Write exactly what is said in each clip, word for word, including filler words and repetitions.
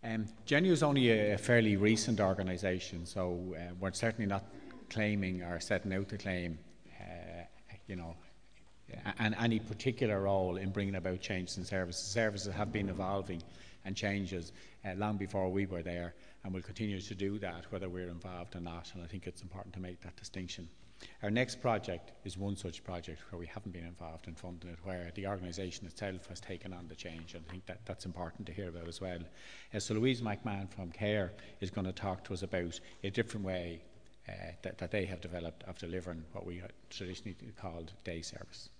Um, Genio is only a, a fairly recent organisation, so uh, we're certainly not claiming or setting out to claim, uh, you know, and any particular role in bringing about changes in services. Services have been evolving and changes uh, long before we were there, and will continue to do that whether we're involved or not, and I think it's important to make that distinction. Our next project is one such project where we haven't been involved in funding it, where the organisation itself has taken on the change, and I think that that's important to hear about as well. Uh, so Louise McMahon from CARE is going to talk to us about a different way uh, that, that they have developed of delivering what we traditionally called day service.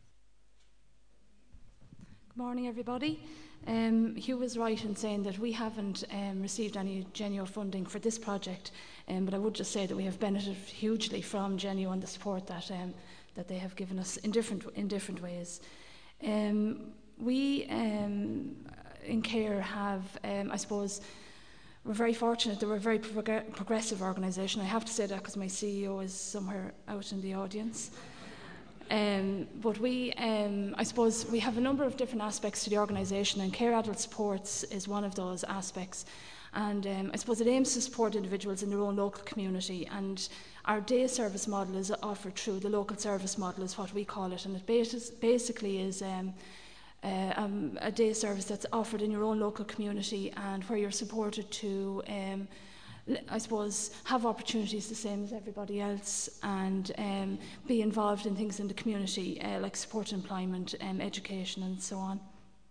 Good morning, everybody. Um, Hugh was right in saying that we haven't um, received any Genio funding for this project, um, but I would just say that we have benefited hugely from Genio and the support that um, that they have given us in different in different ways. Um, we um, in CARE have, um, I suppose, we're very fortunate that we're a very prog- progressive organisation. I have to say that because my C E O is somewhere out in the audience. Um, but we, um, I suppose, we have a number of different aspects to the organisation, and Care Adult Supports is one of those aspects. And um, I suppose it aims to support individuals in their own local community. And our day service model is offered through the local service model, is what we call it. And it bas- basically is um, uh, um, a day service that's offered in your own local community, and where you're supported to Um, I suppose, have opportunities the same as everybody else, and um, be involved in things in the community, uh, like support employment, um, education, and so on.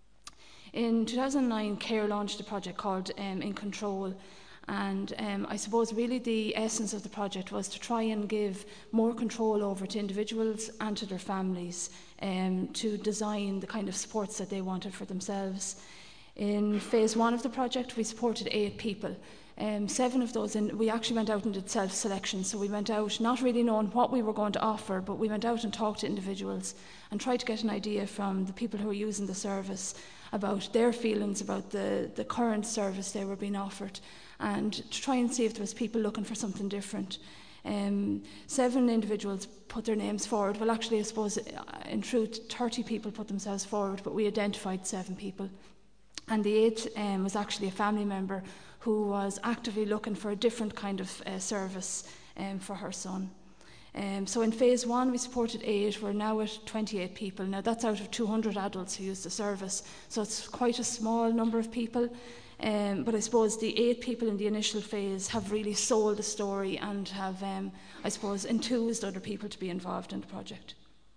In two thousand nine, CARE launched a project called um, In Control, and um, I suppose really the essence of the project was to try and give more control over to individuals and to their families, um, to design the kind of supports that they wanted for themselves. In phase one of the project, we supported eight people. Um, seven of those, and we actually went out and did self-selection. So we went out not really knowing what we were going to offer, but we went out and talked to individuals and tried to get an idea from the people who were using the service about their feelings about the, the current service they were being offered, and to try and see if there was people looking for something different. Um, seven individuals put their names forward. Well, actually, I suppose in truth, thirty people put themselves forward, but we identified seven people. And the eighth um, was actually a family member who was actively looking for a different kind of uh, service um, for her son. Um, so in phase one, we supported eight. We're now at twenty-eight people. Now that's out of two hundred adults who use the service, so it's quite a small number of people. Um, but I suppose the eight people in the initial phase have really sold the story and have, um, I suppose, enthused other people to be involved in the project.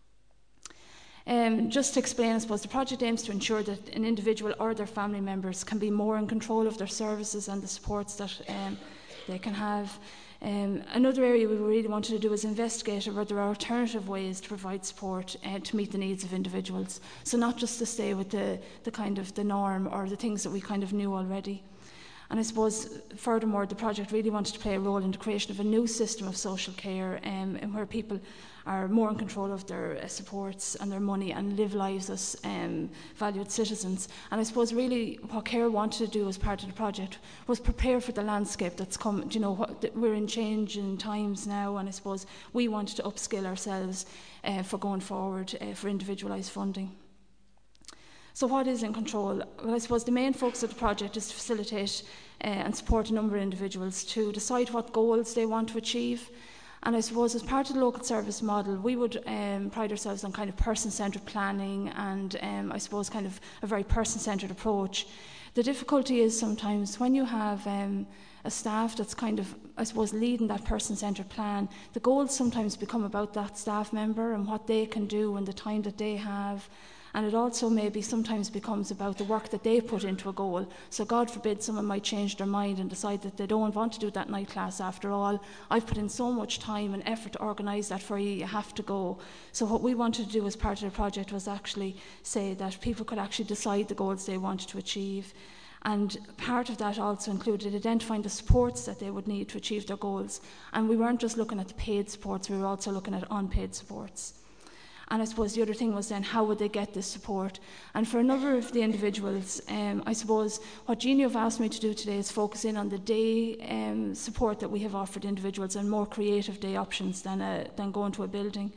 Um, just to explain, I suppose, the project aims to ensure that an individual or their family members can be more in control of their services and the supports that um, they can have. Um, another area we really wanted to do is investigate whether there are alternative ways to provide support uh, to meet the needs of individuals. So not just to stay with the, the kind of the norm or the things that we kind of knew already. And I suppose, furthermore, the project really wanted to play a role in the creation of a new system of social care, um, and where people are more in control of their uh, supports and their money and live lives as um, valued citizens. And I suppose really what CARE wanted to do as part of the project was prepare for the landscape that's come. You know, what, we're in changing times now, and I suppose we wanted to upskill ourselves uh, for going forward uh, for individualised funding. So what is In Control? Well, I suppose the main focus of the project is to facilitate uh, and support a number of individuals to decide what goals they want to achieve. And I suppose as part of the local service model, we would um, pride ourselves on kind of person-centred planning and um, I suppose kind of a very person-centred approach. The difficulty is sometimes when you have um, a staff that's kind of, I suppose, leading that person-centred plan, the goals sometimes become about that staff member and what they can do and the time that they have. And it also maybe sometimes becomes about the work that they put into a goal. So God forbid someone might change their mind and decide that they don't want to do that night class after all. I've put in so much time and effort to organise that for you, you have to go. So what we wanted to do as part of the project was actually say that people could actually decide the goals they wanted to achieve. And part of that also included identifying the supports that they would need to achieve their goals. And we weren't just looking at the paid supports, we were also looking at unpaid supports. And I suppose the other thing was then how would they get this support? And for a number of the individuals, um, I suppose what Genio have asked me to do today is focus in on the day um, support that we have offered individuals and more creative day options than, a, than going to a building.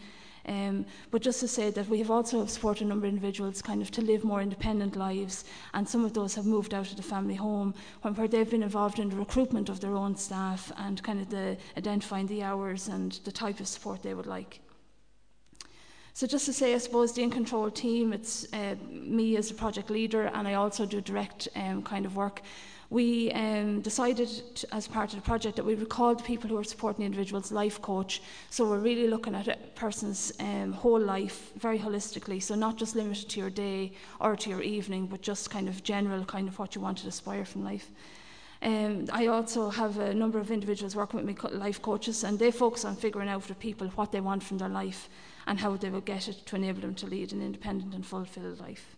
Um, but just to say that we have also supported a number of individuals kind of to live more independent lives, and some of those have moved out of the family home when, where they've been involved in the recruitment of their own staff and kind of the identifying the hours and the type of support they would like. So just to say, I suppose the In Control team, it's uh, me as a project leader, and I also do direct um, kind of work. We um, decided to, as part of the project, that we would call the people who are supporting the individuals life coach. So we're really looking at a person's um, whole life very holistically. So not just limited to your day or to your evening, but just kind of general kind of what you want to aspire from life. Um, I also have a number of individuals working with me, life coaches, and they focus on figuring out for people what they want from their life and how they will get it to enable them to lead an independent and fulfilled life.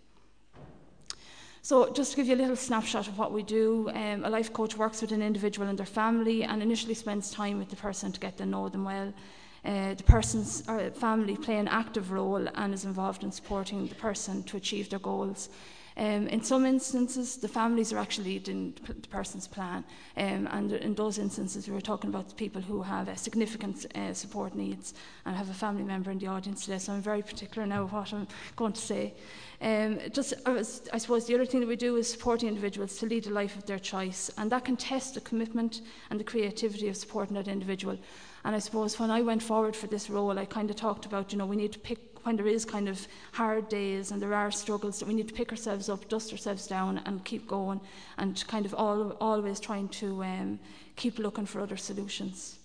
So just to give you a little snapshot of what we do, um, a life coach works with an individual and their family and initially spends time with the person to get to know them well. Uh, the person's or family play an active role and is involved in supporting the person to achieve their goals. Um, in some instances, the families are actually leading the person's plan, um, and in those instances, we were talking about the people who have uh, significant uh, support needs, and I have a family member in the audience today, so I'm very particular now what I'm going to say. Um, just, I suppose the other thing that we do is supporting individuals to lead a life of their choice, and that can test the commitment and the creativity of supporting that individual. And I suppose when I went forward for this role, I kind of talked about, you know, we need to pick, when there is kind of hard days and there are struggles, that we need to pick ourselves up, dust ourselves down and keep going, and kind of all, always trying to um, keep looking for other solutions.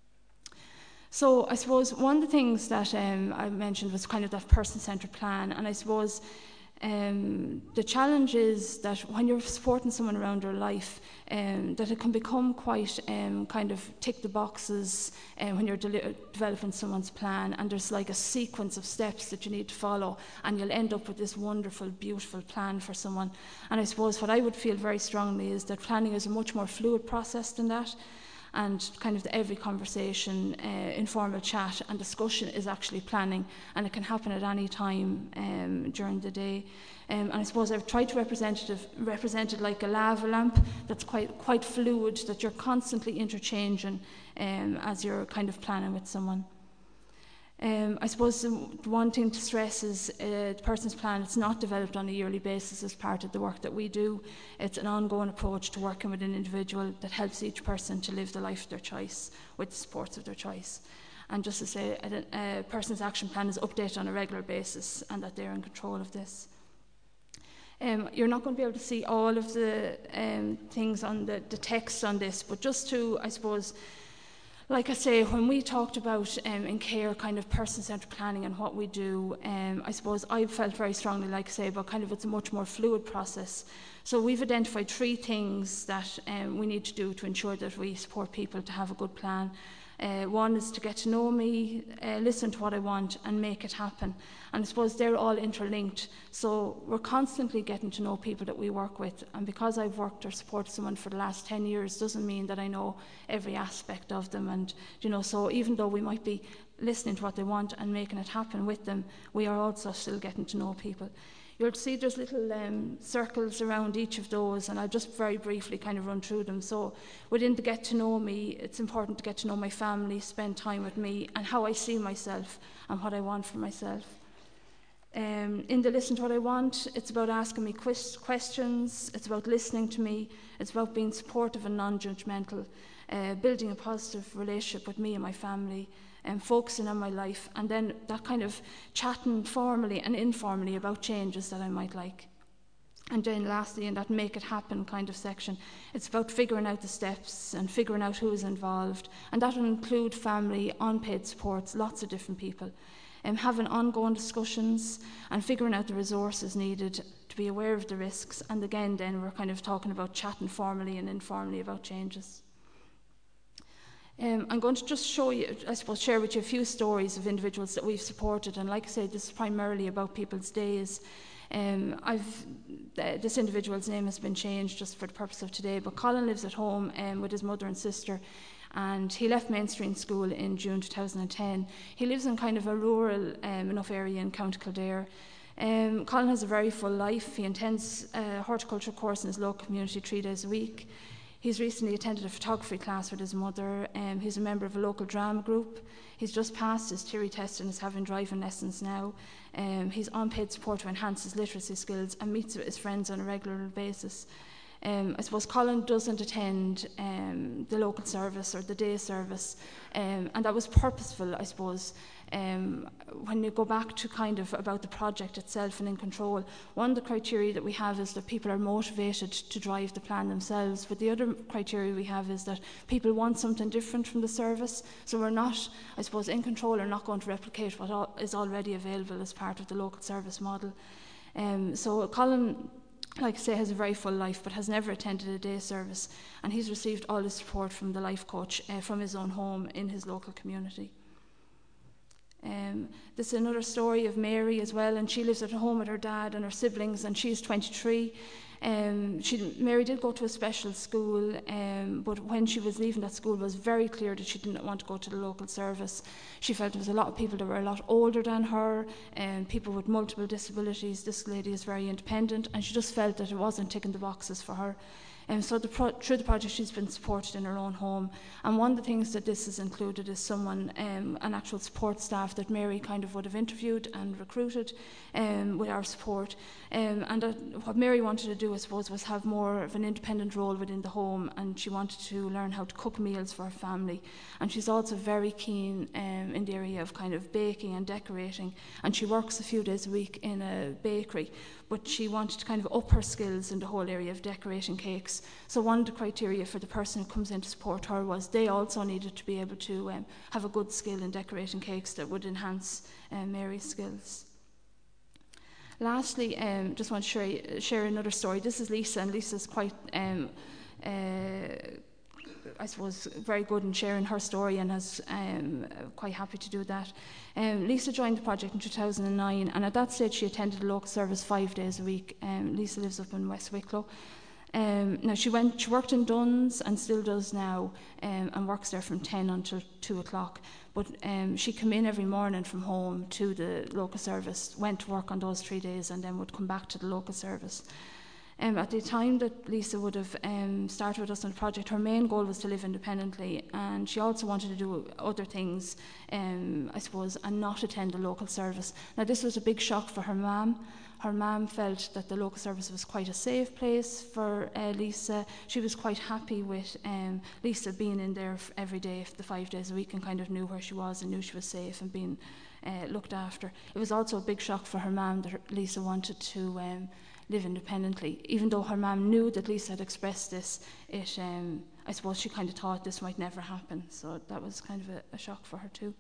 So I suppose one of the things that um, I mentioned was kind of that person-centred plan, and I suppose um, the challenge is that when you're supporting someone around their life, um, that it can become quite um, kind of tick the boxes um, when you're de- developing someone's plan, and there's like a sequence of steps that you need to follow, and you'll end up with this wonderful, beautiful plan for someone. And I suppose what I would feel very strongly is that planning is a much more fluid process than that. And kind of the every conversation, uh, informal chat and discussion is actually planning, and it can happen at any time um, during the day. Um, and I suppose I've tried to represent it, represent it like a lava lamp that's quite quite fluid, that you're constantly interchanging um, as you're kind of planning with someone. Um, I suppose the one thing to stress is uh, the person's plan, it's not developed on a yearly basis as part of the work that we do. It's an ongoing approach to working with an individual that helps each person to live the life of their choice with the supports of their choice. And just to say, a, a person's action plan is updated on a regular basis and that they're in control of this. Um, you're not going to be able to see all of the um, things on the, the text on this, but just to, I suppose, like I say, when we talked about um, in care kind of person-centred planning and what we do, um, I suppose I felt very strongly, like I say, about kind of it's a much more fluid process. So we've identified three things that um, we need to do to ensure that we support people to have a good plan. Uh, one is to get to know me, uh, listen to what I want and make it happen. And I suppose they're all interlinked. So we're constantly getting to know people that we work with. And because I've worked or supported someone for the last ten years doesn't mean that I know every aspect of them. And, you know, so even though we might be listening to what they want and making it happen with them, we are also still getting to know people. You'll see there's little um, circles around each of those, and I'll just very briefly kind of run through them. So within the get to know me, it's important to get to know my family, spend time with me, and how I see myself and what I want for myself. Um, in the listen to what I want, it's about asking me quest- questions, it's about listening to me, it's about being supportive and non-judgmental, uh, building a positive relationship with me and my family, and focusing on my life, and then that kind of chatting formally and informally about changes that I might like. And then lastly, in that make it happen kind of section, it's about figuring out the steps and figuring out who is involved, and that will include family, unpaid supports, lots of different people, and having ongoing discussions and figuring out the resources needed to be aware of the risks. And again, then we're kind of talking about chatting formally and informally about changes. Um, I'm going to just show you, I suppose, share with you a few stories of individuals that we've supported. And like I say, this is primarily about people's days. Um, I've, uh, this individual's name has been changed just for the purpose of today, but Colin lives at home um, with his mother and sister, and he left mainstream school in June two thousand ten. He lives in kind of a rural um, enough area in County Kildare. Um, Colin has a very full life. He attends a horticulture course in his local community three days a week. He's recently attended a photography class with his mother. Um, he's a member of a local drama group. He's just passed his theory test and is having driving lessons now. Um, he's unpaid support to enhance his literacy skills and meets with his friends on a regular basis. Um, I suppose Colin doesn't attend um, the local service or the day service, um, and that was purposeful, I suppose. Um, when you go back to kind of about the project itself and In Control, one of the criteria that we have is that people are motivated to drive the plan themselves, but the other criteria we have is that people want something different from the service. So we're not, I suppose, In Control are not going to replicate what al- is already available as part of the local service model. Um, so Colin, like I say, has a very full life, but has never attended a day service, and he's received all his support from the life coach uh, from his own home in his local community. Um, this is another story of Mary as well, and she lives at home with her dad and her siblings, and she's twenty-three. Um, she, Mary did go to a special school, um, but when she was leaving that school, it was very clear that she didn't want to go to the local service. She felt there was a lot of people that were a lot older than her, and people with multiple disabilities. This lady is very independent, and she just felt that it wasn't ticking the boxes for her. And um, so the pro- through the project, she's been supported in her own home. And one of the things that this has included is someone, um, an actual support staff that Mary kind of would have interviewed and recruited um, with our support. Um, and uh, what Mary wanted to do, I suppose, was have more of an independent role within the home, and she wanted to learn how to cook meals for her family. And she's also very keen um, in the area of kind of baking and decorating, and she works a few days a week in a bakery, but she wanted to kind of up her skills in the whole area of decorating cakes. So one of the criteria for the person who comes in to support her was they also needed to be able to um, have a good skill in decorating cakes that would enhance um, Mary's skills. Lastly, um, just want to share, share another story. This is Lisa, and Lisa's quite, um, uh, I suppose, very good in sharing her story, and is um, quite happy to do that. Um, Lisa joined the project in two thousand nine, and at that stage she attended a local service five days a week. Um, Lisa lives up in West Wicklow. Um, now she went, she worked in Duns and still does now, um, and works there from ten until two o'clock. But um, she came in every morning from home to the local service, went to work on those three days, and then would come back to the local service. Um, at the time that Lisa would have um, started with us on the project, her main goal was to live independently, and she also wanted to do other things, um, I suppose, and not attend a local service. Now, this was a big shock for her mum. Her mum felt that the local service was quite a safe place for uh, Lisa. She was quite happy with um, Lisa being in there every day, the five days a week, and kind of knew where she was and knew she was safe and being uh, looked after. It was also a big shock for her mum that her, Lisa wanted to um, live independently. Even though her mum knew that Lisa had expressed this, it, um, I suppose she kind of thought this might never happen. So that was kind of a, a shock for her too.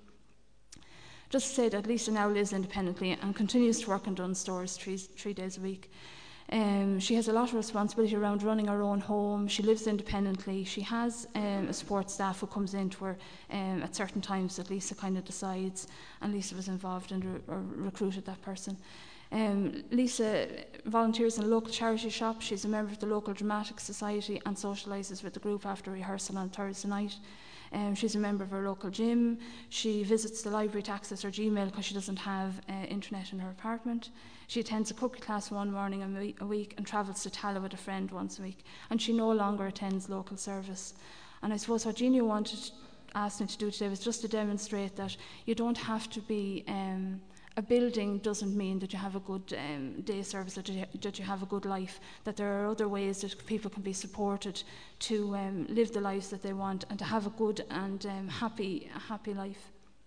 Just to say that Lisa now lives independently and continues to work in Dunnes Stores three, three days a week. Um, she has a lot of responsibility around running her own home. She lives independently. She has um, a support staff who comes in to her um, at certain times that Lisa kind of decides, and Lisa was involved and re- or recruited that person. Um, Lisa volunteers in a local charity shop. She's a member of the local dramatic society and socialises with the group after rehearsal on Thursday night. Um, she's a member of her local gym. She visits the library to access her Gmail because she doesn't have uh, internet in her apartment. She attends a cookie class one morning a week and travels to Tala with a friend once a week. And she no longer attends local service. And I suppose what Genia wanted asked me to do today was just to demonstrate that you don't have to be... Um, A building doesn't mean that you have a good um, day service, that you, that you have a good life, that there are other ways that people can be supported to um, live the lives that they want and to have a good and um, happy, happy life.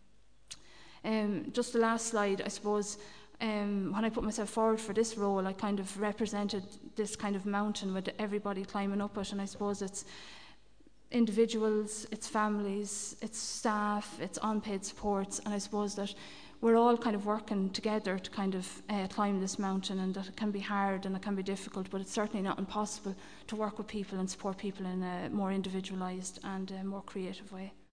Um, just the last slide, I suppose, um, when I put myself forward for this role, I kind of represented this kind of mountain with everybody climbing up it, and I suppose it's individuals, it's families, it's staff, it's unpaid supports, and I suppose that we're all kind of working together to kind of uh, climb this mountain, and that it can be hard and it can be difficult, but it's certainly not impossible to work with people and support people in a more individualised and uh, more creative way.